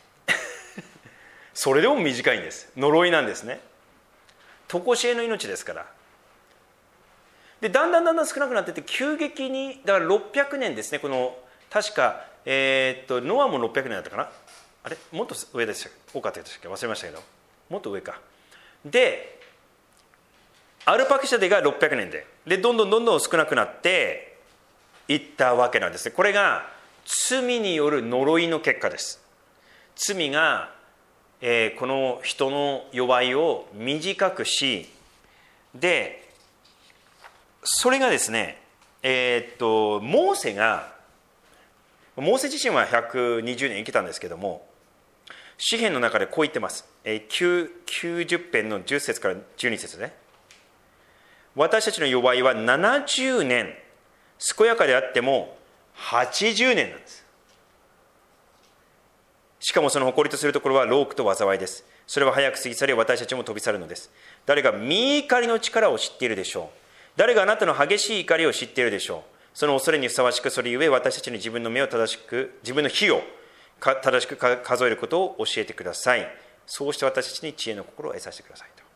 それでも短いんです。呪いなんですね。常しえの命ですから。でだんだんだんだん少なくなっていって急激にだからろっぴゃくねんですね。この確か、えー、っとノアもろっぴゃくねんだったかな。あれもっと上でしたっけ？多かったでしたっけ？忘れましたけどもっと上か。でアルパキシャデがろっぴゃくねんででどんどんどんどん少なくなっていったわけなんですね。これが罪による呪いの結果です。罪が、えー、この人の弱いを短くし、でそれがですね、えー、っとモーセがモーセ自身はひゃくにじゅうねん生きたんですけども、詩篇の中でこう言ってます。えー、きゅうじゅう編のじゅっ節からじゅうに節ね。私たちの弱いはななじゅうねん、健やかであってもはちじゅうねんなんです。しかもその誇りとするところは労苦と災いです。それは早く過ぎ去り私たちも飛び去るのです。誰が御怒りの力を知っているでしょう。誰があなたの激しい怒りを知っているでしょう。その恐れにふさわしく、それゆえ私たちに自分の目を正しく、自分の火を正しく数えることを教えてください。そうして私たちに知恵の心を得させてくださいと。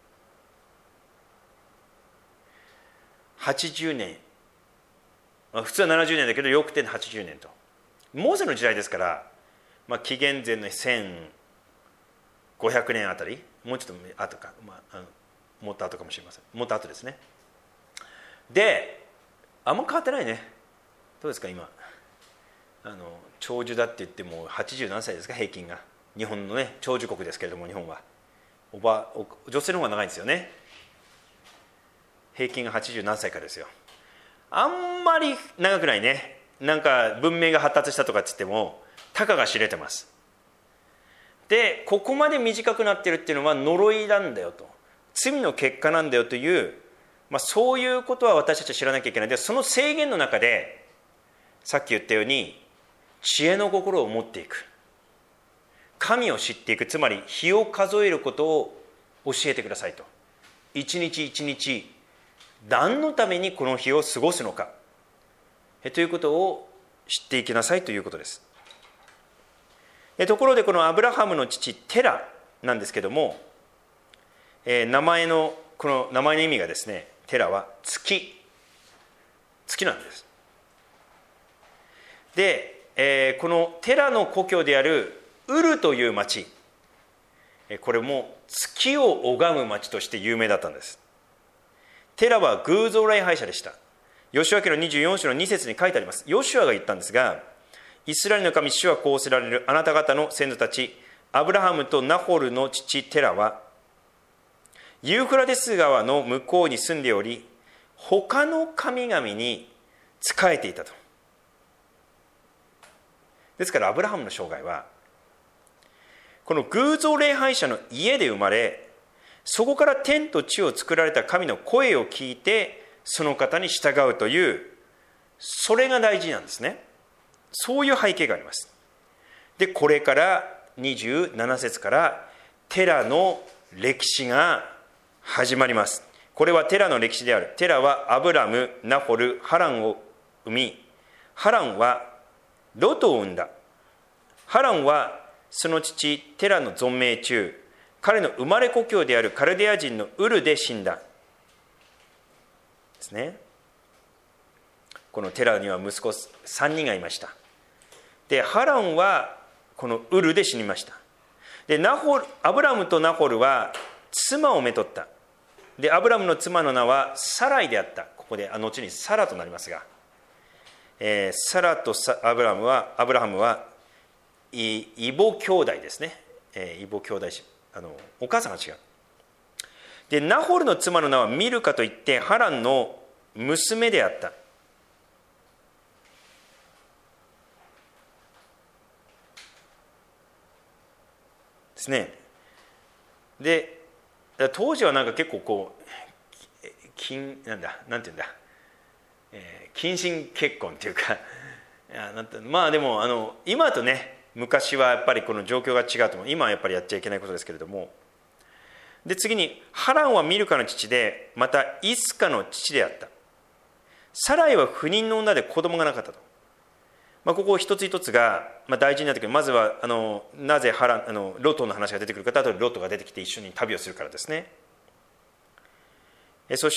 はちじゅうねん、まあ、普通はななじゅうねんだけどよくてはちじゅうねんと。モーセの時代ですから、まあ、紀元前のせんごひゃくねんあたり、もうちょっと後か、まあ、もっと後かもしれません。もっと後ですね。であんま変わってないね。どうですか今あの長寿だって言ってもはちじゅう何歳ですか平均が。日本のね長寿国ですけれども、日本はおばお女性の方が長いんですよね。平均がはちじゅう何歳からですよ。あんまり長くないね。なんか文明が発達したとかって言ってもたかが知れてます。でここまで短くなってるっていうのは呪いなんだよと、罪の結果なんだよという、まあ、そういうことは私たちは知らなきゃいけない。でその制限の中でさっき言ったように知恵の心を持っていく、神を知っていく、つまり日を数えることを教えてくださいと。一日一日何のためにこの日を過ごすのかということを知っていきなさいということです。ところでこのアブラハムの父テラなんですけども、えー、名前のこの名前の意味がですね、テラは月月なんです。で、えー、このテラの故郷であるウルという町、これも月を拝む町として有名だったんです。テラは偶像礼拝者でした。ヨシュア記のにじゅうよん章のに節に書いてあります。ヨシュアが言ったんですが、イスラエルの神主はこうせられる。あなた方の先祖たちアブラハムとナホルの父テラはユーフラテス川の向こうに住んでおり、他の神々に仕えていたと。ですからアブラハムの生涯はこの偶像礼拝者の家で生まれ、そこから天と地を作られた神の声を聞いてその方に従うという、それが大事なんですね。そういう背景があります。でこれからにじゅうなな節からテラの歴史が始まります。これはテラの歴史である。テラはアブラム、ナホル、ハランを生み、ハランはロトを生んだ。ハランはその父テラの存命中、彼の生まれ故郷であるカルデア人のウルで死んだですね。このテラには息子さんにんがいました。でハランはこのウルで死にました。でナホルアブラムとナホルは妻をめとった。でアブラムの妻の名はサライであった。ここで後にサラとなりますが、えー、サラとアブラムはアブラハムは異母兄弟ですね。えー、異母兄弟あのお母さんが違う。でナホルの妻の名はミルカといってハランの娘であった。ですね。で当時はなんか結構こう近なんだなんていうんだ、えー、近親結婚っていうかいやなんてまあでもあの今とね昔はやっぱりこの状況が違うと思う。今はやっぱりやっちゃいけないことですけれども。で次にハランはミルカの父で、またイスカの父であった。サライは不妊の女で子供がなかったと。まあ、ここ一つ一つがまあ大事になってくる。まずはあのなぜハランあのロトの話が出てくるかと、あとロトが出てきて一緒に旅をするからですね。えそして、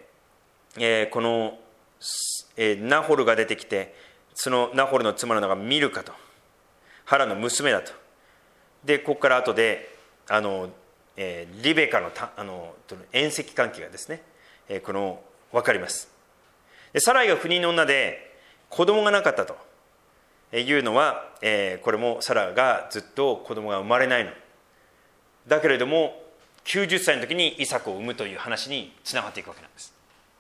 えー、この、えー、ナホルが出てきて、そのナホルの妻の名がミルカと、ハランの娘だと。でここから後であの、えー、リベカのたあの縁戚関係がですね、えー、この分かります。でサライが不妊の女で子供がなかったというのは、えー、これもサラがずっと子供が生まれないのだけれども、きゅうじゅっさいの時にイサクを産むという話につながっていくわけなんです。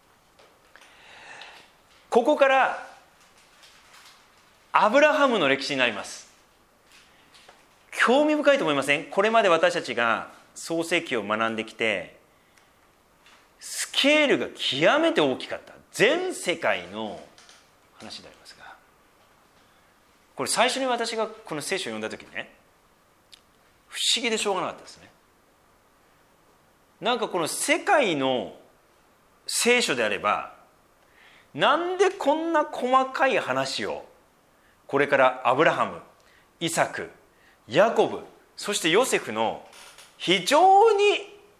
ここからアブラハムの歴史になります。興味深いと思いません？これまで私たちが創世記を学んできて、スケールが極めて大きかった全世界の話でありますが、これ最初に私がこの聖書を読んだ時にね、不思議でしょうがなかったですね。なんかこの世界の聖書であれば、なんでこんな細かい話をこれからアブラハム、イサク、ヤコブ、そしてヨセフの非常に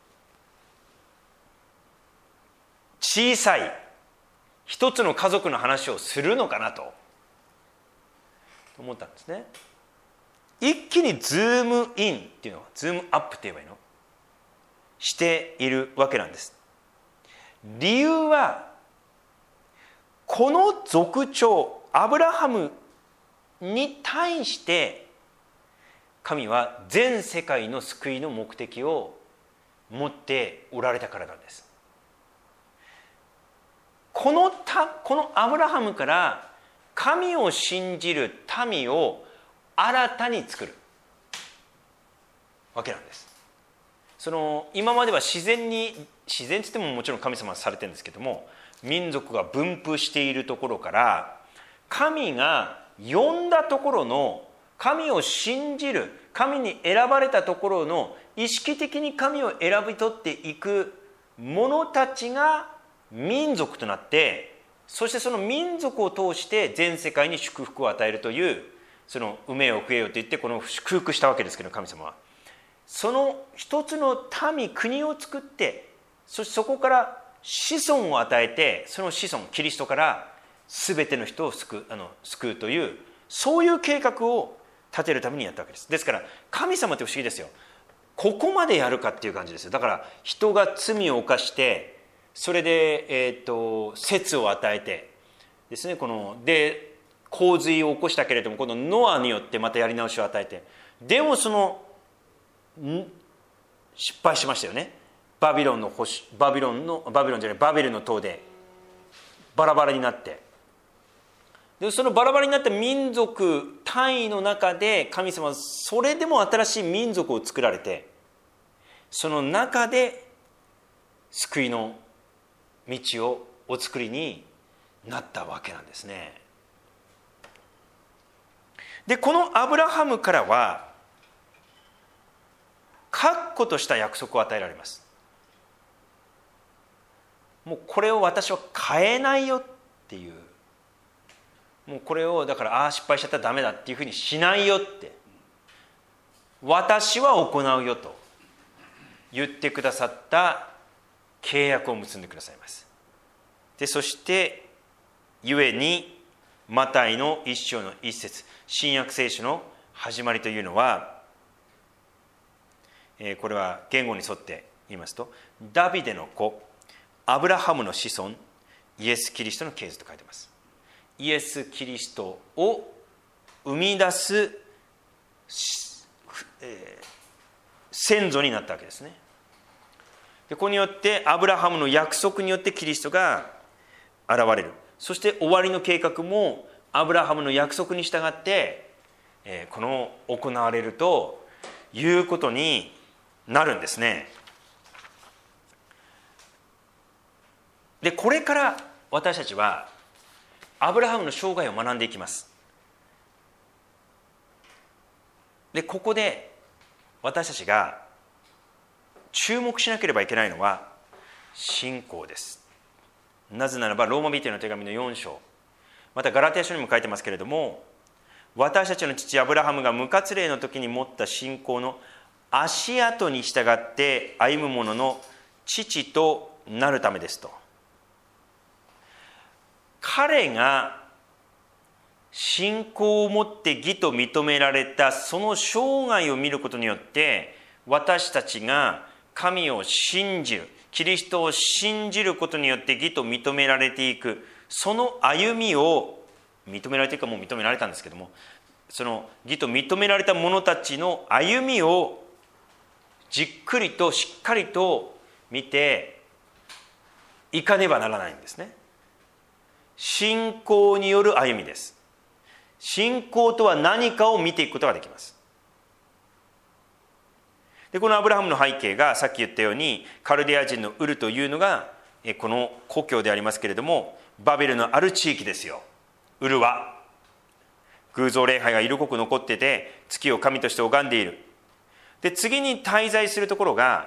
小さい一つの家族の話をするのかなと思ったんですね。一気にズームインっていうのはズームアップって言えばいいのしているわけなんです。理由はこの族長アブラハムに対して神は全世界の救いの目的を持っておられたからなんです。このたこのアブラハムから神を信じる民を新たに作るわけなんです。その今までは自然に自然といってももちろん神様はされてるんですけども、民族が分布しているところから神が呼んだところの神を信じる神に選ばれたところの意識的に神を選び取っていく者たちが民族となって、そしてその民族を通して全世界に祝福を与えるという、その「産めよ食えよ」と言ってこの祝福したわけですけど、神様はその一つの民国を作って、そしてそこから子孫を与えて、その子孫キリストから全ての人を救う、あの救うという、そういう計画を立てるためにやったわけです。ですから神様って不思議ですよ。ここまでやるかっていう感じですよ。だから人が罪を犯して、それで、えー、と節を与えてですね、こので洪水を起こしたけれども、このノアによってまたやり直しを与えて、でもその失敗しましたよね。バビロンの星バビロンのバビロンじゃないバベルの塔でバラバラになって、でそのバラバラになった民族単位の中で神様はそれでも新しい民族を作られて、その中で救いの道をお作りになったわけなんですね。でこのアブラハムからは確固とした約束を与えられます。もうこれを私は変えないよっていう、もうこれをだからああ失敗しちゃったらダメだっていうふうにしないよって、私は行うよと言ってくださった契約を結んでくださいます。でそしてゆえにマタイの一章の一節、新約聖書の始まりというのは、これは言語に沿って言いますと、ダビデの子アブラハムの子孫イエス・キリストの系図と書いてます。イエス・キリストを生み出す、えー、先祖になったわけですね。でこれによってアブラハムの約束によってキリストが現れる。そして終わりの計画もアブラハムの約束に従って、えー、この行われるということになるんですね。でこれから私たちはアブラハムの生涯を学んでいきます。でここで私たちが注目しなければいけないのは信仰です。なぜならばローマ人への手紙のよん章、またガラテヤ書にも書いてますけれども、私たちの父アブラハムが無活霊の時に持った信仰の足跡に従って歩む者の父となるためですと。彼が信仰を持って義と認められたその生涯を見ることによって、私たちが神を信じる、キリストを信じることによって義と認められていく、その歩みを、認められていくかもう認められたんですけども、その義と認められた者たちの歩みをじっくりとしっかりと見ていかねばならないんですね。信仰による歩みです。信仰とは何かを見ていくことができます。でこのアブラハムの背景がさっき言ったようにカルデア人のウルというのがこの故郷でありますけれども、バベルのある地域ですよ。ウルは偶像礼拝が色濃く残ってて月を神として拝んでいる。で次に滞在するところが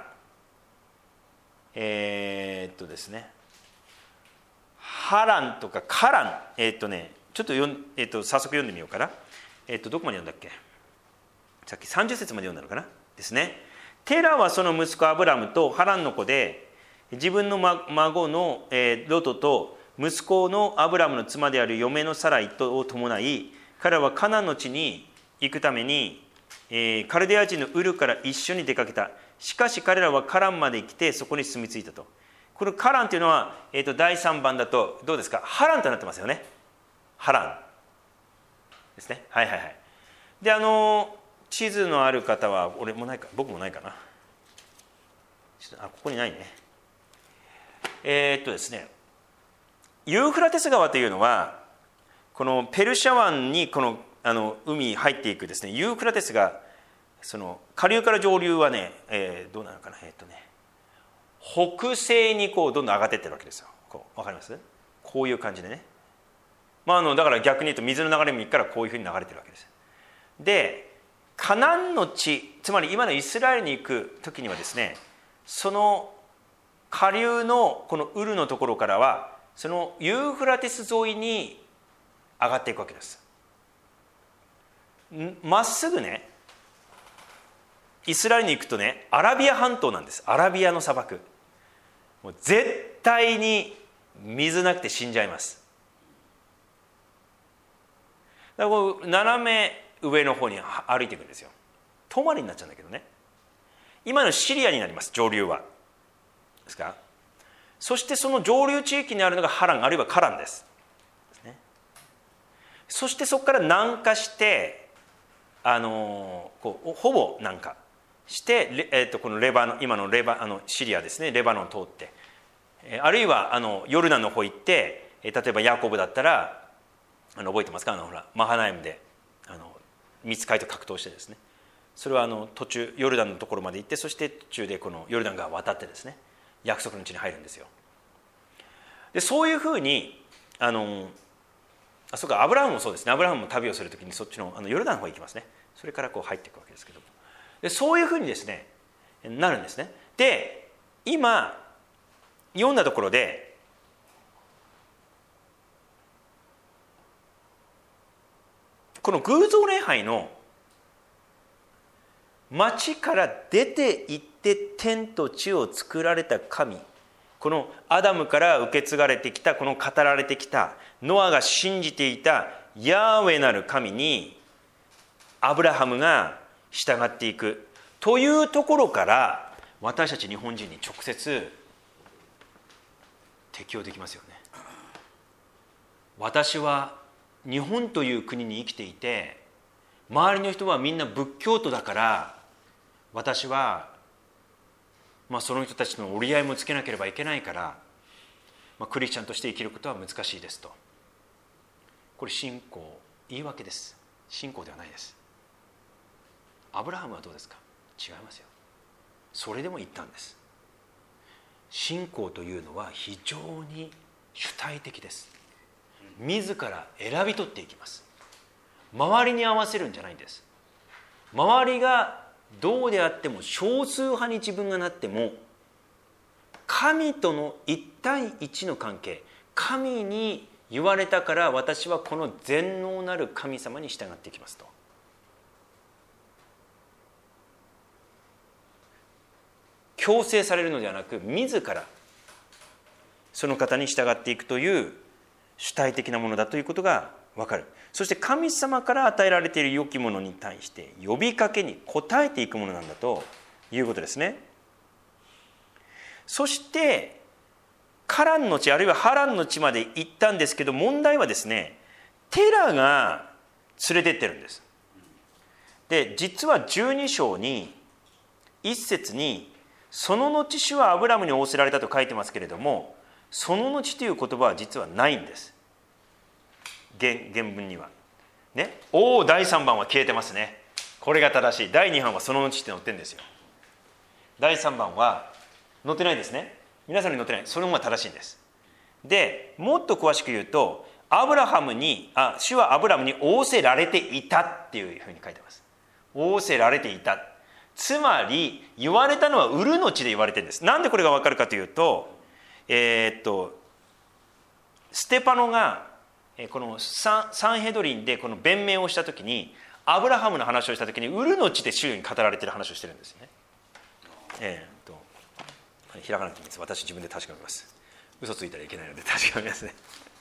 えー、っとですねハランとかカラン、えー、っとねちょっとよん、えー、っと早速読んでみようかな。えー、っとどこまで読んだっけ。さっきさんじゅっ節まで読んだのかなですね。テラはその息子アブラムとハランの子で、自分の孫のロトと息子のアブラムの妻である嫁のサライを伴い、彼らはカナンの地に行くためにカルデア人のウルから一緒に出かけた。しかし彼らはカランまで来てそこに住み着いたと。これカランというのは、えー、とだいさんばんだとどうですか、ハランとなってますよね。ハランですね。はいはいはい。であの地図のある方は、俺もないか、僕もないかな。あ、ここにないね。えー、っとですね、ユーフラテス川というのは、このペルシャ湾にこのあの海に入っていくですね、ユーフラテスが、その下流から上流はね、えー、どうなのかな、えー、っとね、北西にこうどんどん上がっていってるわけですよ。こう、わかります？こういう感じでね。まあ、あのだから逆に言うと水の流れ右からこういうふうに流れてるわけです。でカナンの地、つまり今のイスラエルに行く時にはですね、その下流のこのウルのところからはそのユーフラテス沿いに上がっていくわけです。まっすぐねイスラエルに行くとね、アラビア半島なんです。アラビアの砂漠、もう絶対に水なくて死んじゃいます。だからこう斜め上の方に歩いていくんですよ。遠回りになっちゃうんだけどね。今のシリアになります、上流は。ですか。そしてその上流地域にあるのがハランあるいはカランです。ですね。そしてそこから南下して、あのこうほぼ南下して、えー、とこのレバノン、今のレバあのシリアですね、レバノンを通って、あるいはあのヨルダンの方行って、例えばヤコブだったらあの覚えてますか、あのほらマハナイムであのミツカイと格闘してですね、それはあの途中ヨルダンのところまで行って、そして途中でこのヨルダン川を渡ってですね、約束の地に入るんですよ。でそういうふうにあのあそうかアブラハムもそうですね。アブラハムも旅をするときにそっちの、あのヨルダンの方に行きますね。それからこう入っていくわけですけども、でそういうふうにですね、 なるんですね。で今読んだところでこの偶像礼拝の町から出て行って天と地を作られた神、このアダムから受け継がれてきた、この語られてきたノアが信じていたヤーウェなる神にアブラハムが従っていくというところから、私たち日本人に直接適用できますよね。私は日本という国に生きていて、周りの人はみんな仏教徒だから、私は、まあ、その人たちの折り合いもつけなければいけないから、まあ、クリスチャンとして生きることは難しいですと。これ信仰、言い訳です。信仰ではないです。アブラハムはどうですか？違いますよ。それでも言ったんです。信仰というのは非常に主体的です。自ら選び取っていきます。周りに合わせるんじゃないんです。周りがどうであっても、少数派に自分がなっても、神との一対一の関係、神に言われたから私はこの全能なる神様に従っていきますと。強制されるのではなく、自らその方に従っていくという主体的なものだということが分かる。そして神様から与えられている良きものに対して呼びかけに応えていくものなんだということですね。そしてカランの地、あるいはハランの地まで行ったんですけど、問題はですね、テラが連れてってるんです。で実はじゅうに章に一節に、その後主はアブラムに仰せられたと書いてますけれども、その後という言葉は実はないんです。 原, 原文にはね。おお、だいさんばんは消えてますね。これが正しい。だいにばんはその後って載ってるんですよ。だいさんばんは載ってないですね。皆さんに載ってない。その方が正しいんです。でもっと詳しく言うと、アブラハムにあ主はアブラムに仰せられていたっていうふうに書いてます。仰せられていた、つまり言われたのはウルの地で言われてるんです。なんでこれが分かるかというと、えー、っとステパノがこのサンヘドリンでこの弁明をしたときに、アブラハムの話をしたときにウルの地で主に語られている話をしてるんですよね。えー、っと開かなくていいんです。私自分で確かめます。嘘ついたらいけないので確かめますね。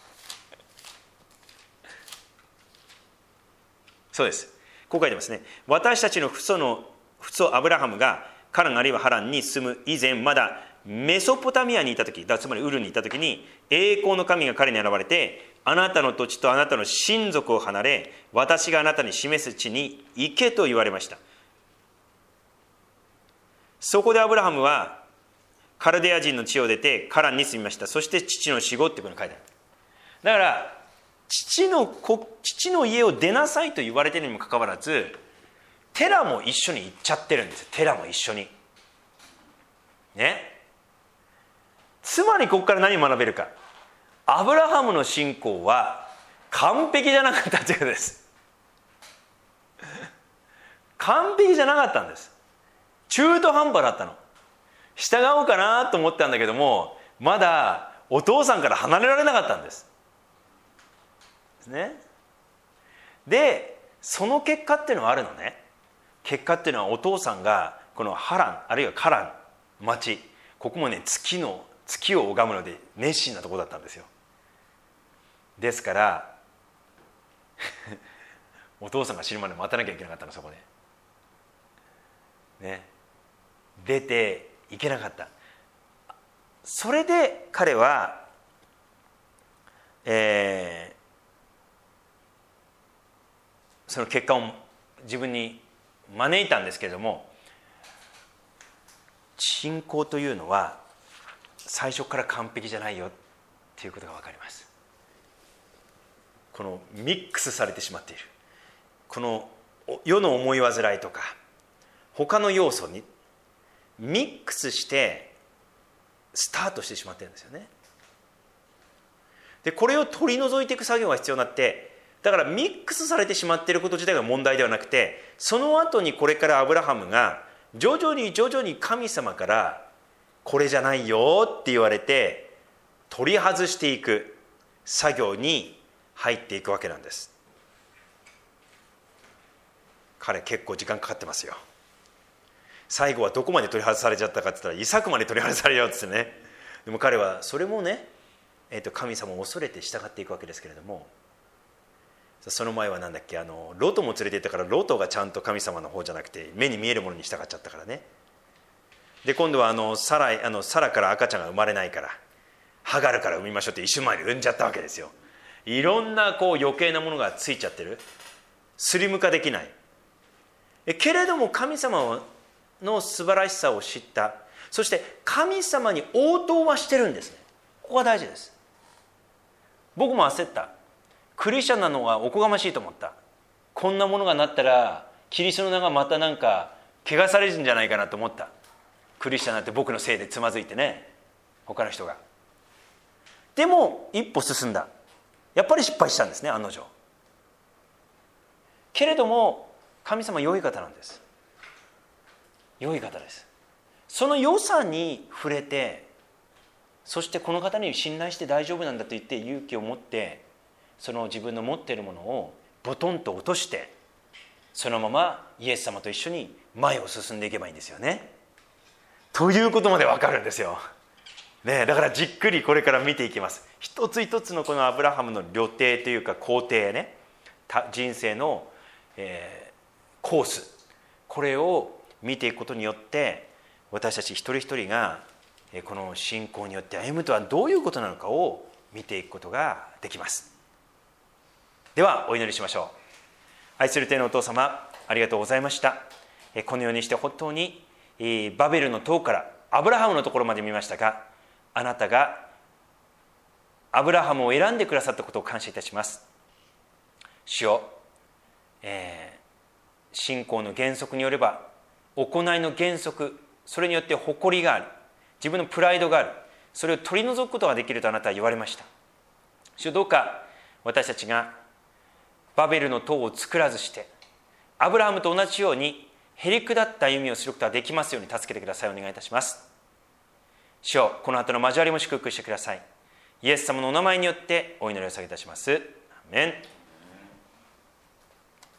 そうです。こう書いてますね。私たちの父祖の父祖アブラハムがカランあるいはハランに住む以前、まだメソポタミアにいた時、つまりウルにいた時に、栄光の神が彼に現れて、あなたの土地とあなたの親族を離れ、私があなたに示す地に行けと言われました。そこでアブラハムはカルデア人の地を出てカランに住みました。そして父の死後ってこの書いてある。だから父の子、父の家を出なさいと言われているにもかかわらず、テラも一緒に行っちゃってるんですよ。テラも一緒にね。つまりここから何を学べるか。アブラハムの信仰は完璧じゃなかったということです。完璧じゃなかったんです。中途半端だったの。従おうかなと思ったんだけども、まだお父さんから離れられなかったんですですね。でその結果っていうのはあるのね。結果っていうのは、お父さんがこのハランあるいはカラン町、ここもね月の月を拝むので熱心なところだったんですよ。ですからお父さんが死ぬまで待たなきゃいけなかったの、そこでね。出ていけなかった。それで彼は、えー、その結果を自分に招いたんですけれども、信仰というのは最初から完璧じゃないよっていうことが分かります。このミックスされてしまっている、この世の思い煩いとか他の要素にミックスしてスタートしてしまっているんですよね。でこれを取り除いていく作業が必要になって、だからミックスされてしまっていること自体が問題ではなくて、その後にこれからアブラハムが徐々に徐々に神様からこれじゃないよって言われて取り外していく作業に入っていくわけなんです。彼結構時間かかってますよ。最後はどこまで取り外されちゃったかって言ったらイサクまで取り外されようってね。でも彼はそれもね、えー、と神様を恐れて従っていくわけですけれども、その前はなんだっけ、あのロトも連れて行ったからロトがちゃんと神様の方じゃなくて目に見えるものに従っちゃったからね。で今度はあのサラあのサラから赤ちゃんが生まれないからハガルから産みましょうってイシュマエル産んじゃったわけですよ。いろんなこう余計なものがついちゃってる、スリム化できない。えけれども神様の素晴らしさを知った。そして神様に応答はしてるんですね。ここが大事です。僕も焦った。クリスチャンなのがおこがましいと思った。こんなものがなったらキリストの名がまたなんか汚されるんじゃないかなと思った。クリスチャンなんて僕のせいでつまずいてね、他の人が。でも一歩進んだ。やっぱり失敗したんですね、案の定。けれども神様は良い方なんです。良い方です。その良さに触れて、そしてこの方に信頼して大丈夫なんだと言って勇気を持って、その自分の持っているものをボトンと落として、そのままイエス様と一緒に前を進んでいけばいいんですよね。ということまで分かるんですよ、ね、だからじっくりこれから見ていきます。一つ一つのこのアブラハムの旅程というか工程ね、人生の、えー、コース、これを見ていくことによって私たち一人一人がこの信仰によって歩むとはどういうことなのかを見ていくことができます。ではお祈りしましょう。愛する天のお父様、ありがとうございました。このようにして本当にバベルの塔からアブラハムのところまで見ましたが、あなたがアブラハムを選んでくださったことを感謝いたします。主よ、えー、信仰の原則によれば行いの原則、それによって誇りがある、自分のプライドがある、それを取り除くことができるとあなたは言われました。主よ、どうか私たちがバベルの塔を作らずしてアブラハムと同じようにへりくだった歩みをすることができますように助けてください。お願いいたします。主よ、この後の交わりも祝福してください。イエス様のお名前によってお祈りを下げいたします。アーメン。